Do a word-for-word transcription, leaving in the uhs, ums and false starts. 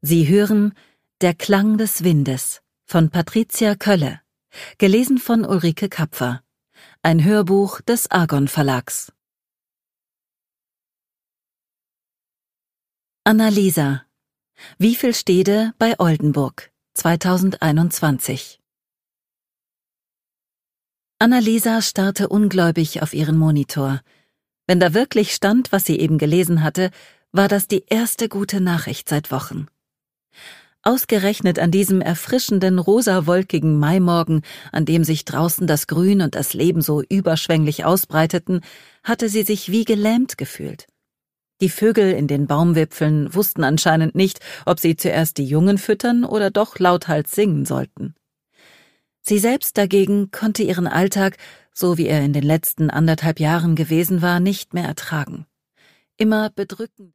Sie hören Der Klang des Windes von Patricia Kölle, gelesen von Ulrike Kapfer. Ein Hörbuch des Argon Verlags. Annalisa. Wievielstede bei Oldenburg, zweitausendeinundzwanzig. Annalisa starrte ungläubig auf ihren Monitor. Wenn da wirklich stand, was sie eben gelesen hatte, war das die erste gute Nachricht seit Wochen. Ausgerechnet an diesem erfrischenden, rosawolkigen Maimorgen, an dem sich draußen das Grün und das Leben so überschwänglich ausbreiteten, hatte sie sich wie gelähmt gefühlt. Die Vögel in den Baumwipfeln wussten anscheinend nicht, ob sie zuerst die Jungen füttern oder doch lauthals singen sollten. Sie selbst dagegen konnte ihren Alltag, so wie er in den letzten anderthalb Jahren gewesen war, nicht mehr ertragen. Immer bedrückend.